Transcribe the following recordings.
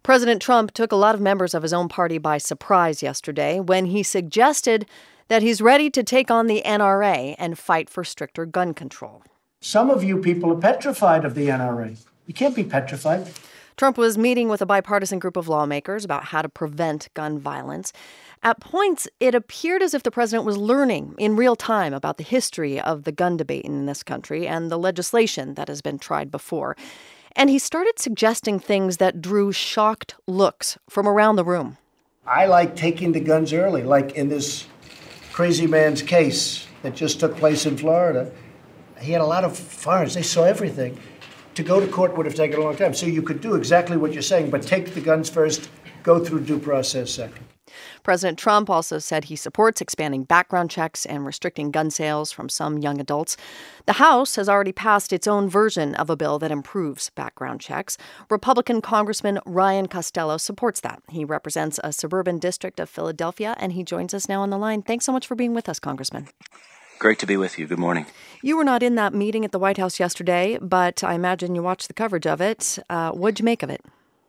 President Trump took a lot of members of his own party by surprise yesterday when he suggested that he's ready to take on the NRA and fight for stricter gun control. Some of you people are petrified of the NRA. You can't be petrified. Trump was meeting with a bipartisan group of lawmakers about how to prevent gun violence. At points, it appeared as if the president was learning in real time about the history of the gun debate in this country and the legislation that has been tried before. And he started suggesting things that drew shocked looks from around the room. I like taking the guns early, like in this crazy man's case that just took place in Florida. He had a lot of firearms. They saw everything. To go to court would have taken a long time. So you could do exactly what you're saying, but take the guns first, go through due process second. President Trump also said he supports expanding background checks and restricting gun sales from some young adults. The House has already passed its own version of a bill that improves background checks. Republican Congressman Ryan Costello supports that. He represents a suburban district of Philadelphia, and he joins us now on the line. Thanks so much for being with us, Congressman. Great to be with you. Good morning. You were not in that meeting at the White House yesterday, but I imagine you watched the coverage of it. What'd you make of it?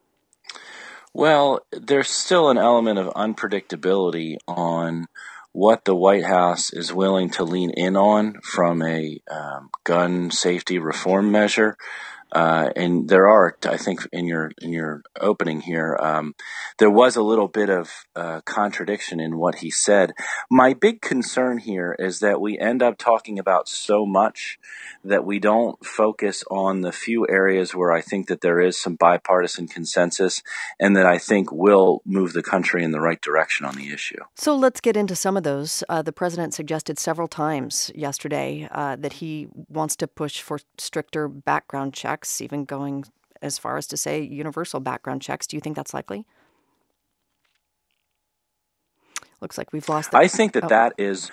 Well, there's still an element of unpredictability on what the White House is willing to lean in on from a gun safety reform measure. And there are, I think, in your opening here, there was a little bit of contradiction in what he said. My big concern here is that we end up talking about so much that we don't focus on the few areas where I think that there is some bipartisan consensus and that I think will move the country in the right direction on the issue. So let's get into some of those. The president suggested several times yesterday that he wants to push for stricter background checks, even going as far as to say universal background checks. Do you think that's likely? Looks like we've lost. I think that that is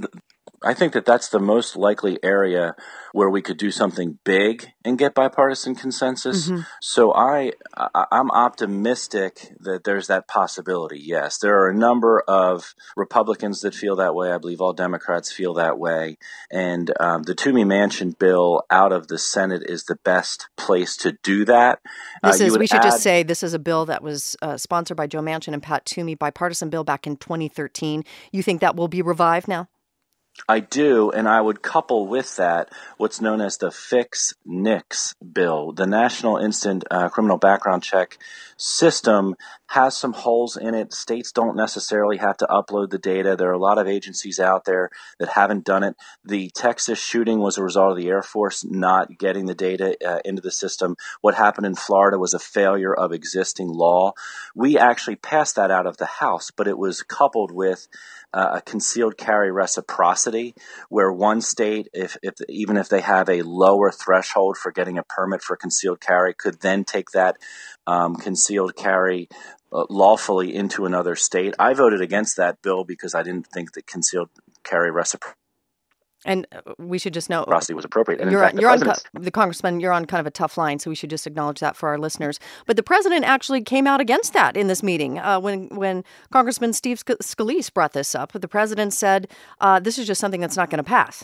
I think that that's the most likely area where we could do something big and get bipartisan consensus. Mm-hmm. So I'm optimistic that there's that possibility. Yes, there are a number of Republicans that feel that way. I believe all Democrats feel that way. And the Toomey Manchin bill out of the Senate is the best place to do that. We should just say this is a bill that was sponsored by Joe Manchin and Pat Toomey, bipartisan bill back in 2013. You think that will be revived now? I do, and I would couple with that what's known as the Fix NICS bill. The National Instant Criminal Background Check system has some holes in it. States don't necessarily have to upload the data. There are a lot of agencies out there that haven't done it. The Texas shooting was a result of the Air Force not getting the data into the system. What happened in Florida was a failure of existing law. We actually passed that out of the House, but it was coupled with a concealed carry reciprocity, where one state, even if they have a lower threshold for getting a permit for concealed carry, could then take that concealed carry lawfully into another state. I voted against that bill because I didn't think that concealed carry reciprocity. And we should just know was appropriate. And the congressman, you're on kind of a tough line, so we should just acknowledge that for our listeners. But the president actually came out against that in this meeting. When Congressman Steve Scalise brought this up, the president said, this is just something that's not going to pass.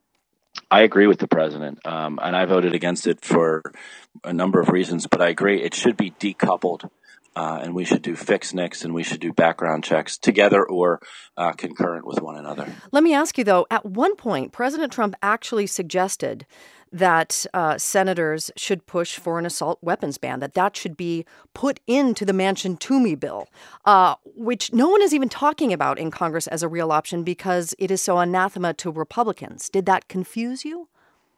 I agree with the president, and I voted against it for a number of reasons, but I agree it should be decoupled. And we should do Fix NICS and we should do background checks together or concurrent with one another. Let me ask you, though, at one point, President Trump actually suggested that senators should push for an assault weapons ban, that should be put into the Manchin-Toomey bill, which no one is even talking about in Congress as a real option because it is so anathema to Republicans. Did that confuse you?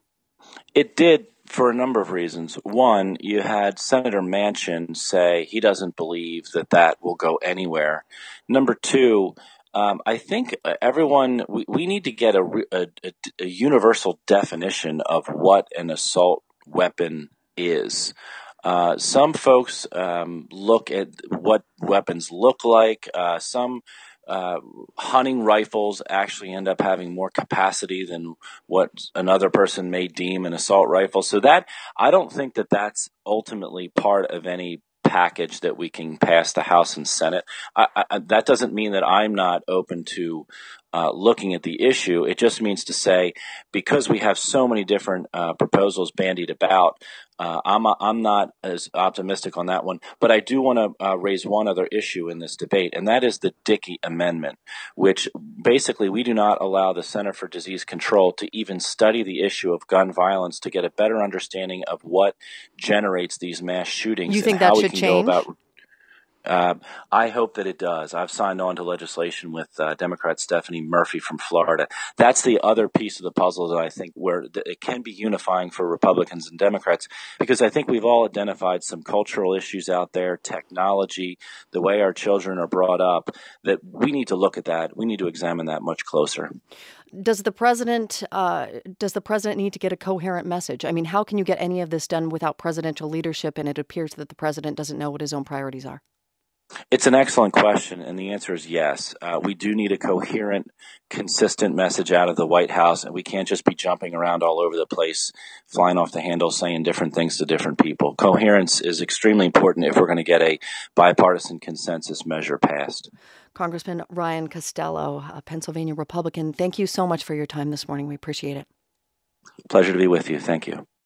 It did. For a number of reasons. One, you had Senator Manchin say he doesn't believe that will go anywhere. Number two, I think we need to get a universal definition of what an assault weapon is. Some folks look at what weapons look like. Some hunting rifles actually end up having more capacity than what another person may deem an assault rifle. So that I don't think that that's ultimately part of any package that we can pass the House and Senate. That doesn't mean that I'm not open to looking at the issue. It just means to say, because we have so many different proposals bandied about, I'm not as optimistic on that one. But I do want to raise one other issue in this debate, and that is the Dickey Amendment, which basically we do not allow the Center for Disease Control to even study the issue of gun violence to get a better understanding of what generates these mass shootings. You think and how that we should can change? go about. I hope that it does. I've signed on to legislation with Democrat Stephanie Murphy from Florida. That's the other piece of the puzzle that I think where it can be unifying for Republicans and Democrats, because I think we've all identified some cultural issues out there, technology, the way our children are brought up, that we need to look at that. We need to examine that much closer. Does the president need to get a coherent message? I mean, how can you get any of this done without presidential leadership? And it appears that the president doesn't know what his own priorities are. It's an excellent question, and the answer is yes. We do need a coherent, consistent message out of the White House, and we can't just be jumping around all over the place, flying off the handle, saying different things to different people. Coherence is extremely important if we're going to get a bipartisan consensus measure passed. Congressman Ryan Costello, a Pennsylvania Republican, thank you so much for your time this morning. We appreciate it. Pleasure to be with you. Thank you.